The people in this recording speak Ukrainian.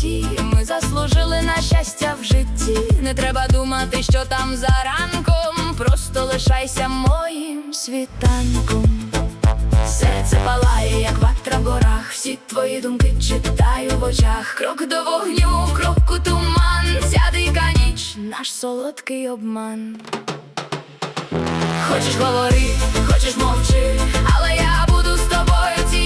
висоті. Ми заслужили на щастя в житті. Не треба думати, що там за ранком. Просто лишайся моїм світанком. Серце палає, як ватра в горах. Всі твої думки читаю в очах. Крок до вогню, крок у туман. Ця дика ніч, наш солодкий обман. Хочеш говори, хочеш мовчи, але я буду з тобою